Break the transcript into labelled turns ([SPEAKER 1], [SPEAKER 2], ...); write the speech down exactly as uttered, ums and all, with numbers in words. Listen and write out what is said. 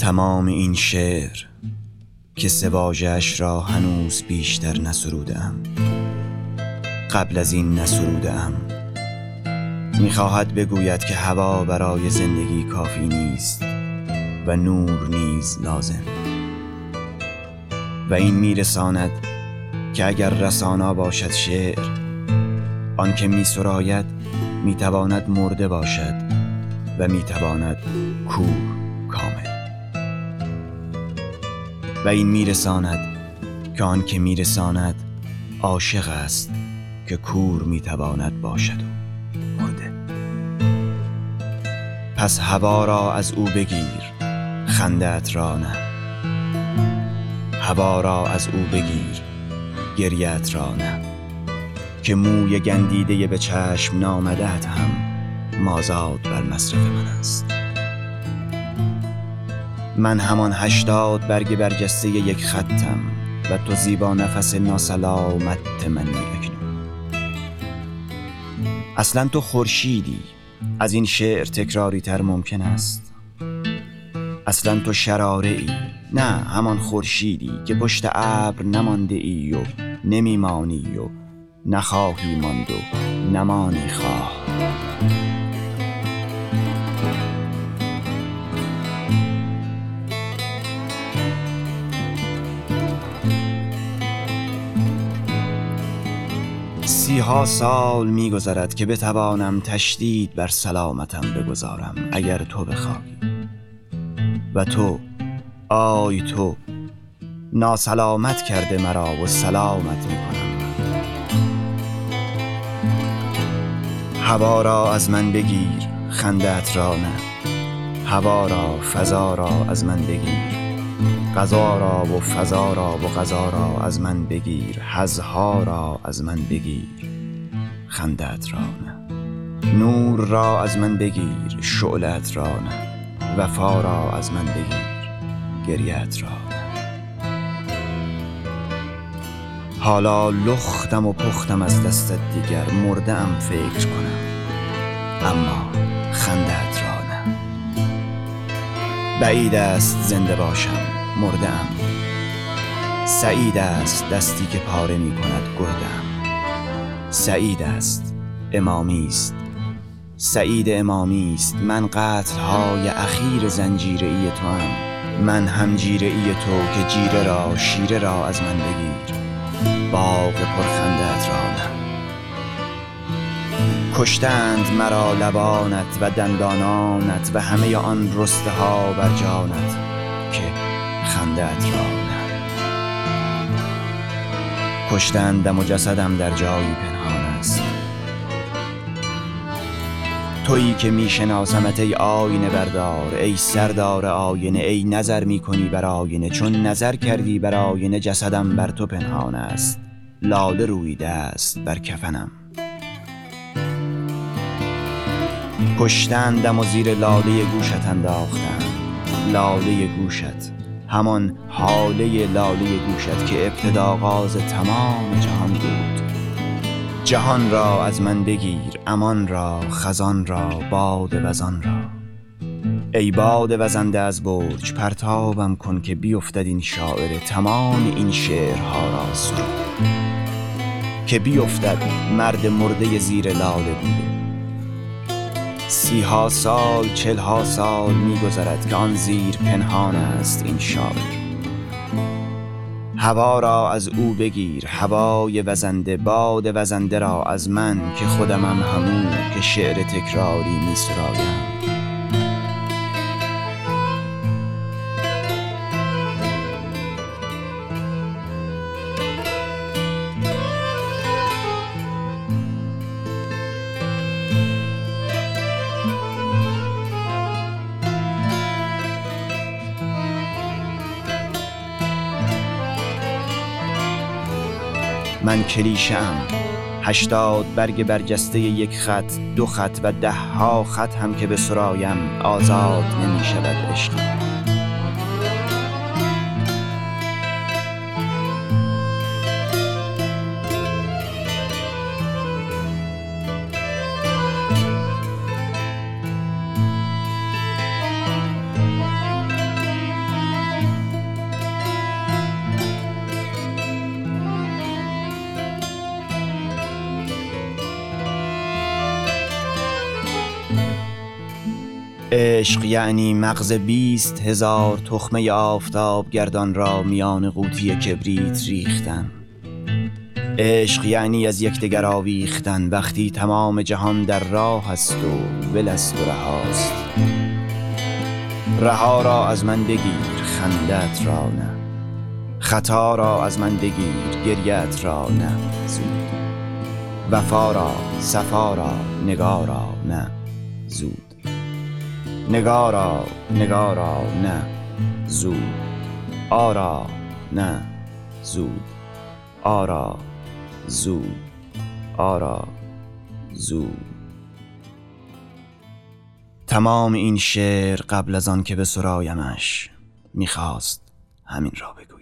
[SPEAKER 1] تمام این شعر که سه واژه‌اش را هنوز بیشتر نسروده‌ام، قبل از این نسروده‌ام، می‌خواهد بگوید که هوا برای زندگی کافی نیست و نور نیز لازم. و این میرساند که اگر رسانا باشد شعر، آن که می‌سراید میتواند مرده باشد و میتواند کور کامل. و این میرساند که آن که میرساند عاشق است که کور میتواند باشد و مرده. پس هوا را از او بگیر، خنده‌ات را نه. هوا را از او بگیر، گریه‌ات را نه. که موی گندیده به چشم نامده‌ات هم مازاد بر مصرف من است. من همان هشتاد برگ برجسته یک خطم و تو زیبا نفس ناسلامت منی اکنون. اصلا تو خورشیدی، از این شعر تکراری تر ممکن است. اصلا تو شراره ای، نه همان خورشیدی که پشت ابر نمانده ای و نمیمانی و نخواهی ماند و نمانی خواه. سی ها سال می گذرد که بتوانم تشدید بر سلامتم بگذارم اگر تو بخواهی. و تو، آی تو، ناسلامت کرده مرا و سلامت می کنم. هوا را از من بگیر، خنده‌ات را نه. هوا را، فضا را از من بگیر، غذا را و فضا را و غذا را از من بگیر، حظها را از من بگیر، خنده‌ات را نه. نور را از من بگیر، شعله‌ات را نه. وفا را از من بگیر، گریه‌ات را نه. حالا لختم و پختم از دستت دیگر، مرده‌ام فکر کنم، اما خنده‌ات را نه. بعید است زنده باشم، مرده‌ام. سعید است دستی که پاره می کند گرده‌ام. سعید است، امامی است، سعید امامی است. من قتل‌های اخیر زنجیره‌ای تو هم. من هم جیره‌ای تو که جیره را، شیره را از من بگیر، باغ پرخنده‌ات را نه. کشتند مرا لبانت و دندانانت و همه آن رسته ها بر جانت که خنده‌ات را نه. کشتندم و جسدم در جایی پنهان است. تویی که می شناسمت ای آینه بردار، ای سردار آینه، ای نظر می کنی بر آینه. چون نظر کردی بر آینه جسدم بر تو پنهان است. لاله رویده است بر کفنم. کشتندم و زیر لاله گوشت انداختم. لاله گوشت، همان حاله لاله گوشت که ابتدا آغاز تمام جهان بود. جهان را از من بگیر، امان را، خزان را، باد وزان را. ای باد وزنده از برج، پرتابم کن که بیفتد این شاعر تمام این شعرها را سرود. که بیفتد مرد مرده زیر لاله بوده. سی ها سال، چل ها سال می گذرد که آن زیر پنهان است این شاعر. هوا را از او بگیر، هوای وزنده، باد وزنده را از من که خودمم همون که شعر تکراری می سرایم. من کلیشه‌ام، هشتاد برگ برجسته یک خط، دو خط و ده ها خط هم که به سرایم آزاد نمی شود عشقی. عشق یعنی مغز بیست هزار تخمه آفتاب گردان را میان قوطی کبریت ریختن. عشق یعنی از یکدیگر آویختن وقتی تمام جهان در راه است و ول است و رهاست. رها را از من بگیر خندت را نه، خطا را از من بگیر گریت را نه زود، وفا را صفا را نگارا نه زود، نگارا نگارا نه زود، آرا نه زود، آرا زود، آرا زود. تمام این شعر قبل از آن که به سرایمش میخواست همین را بگو.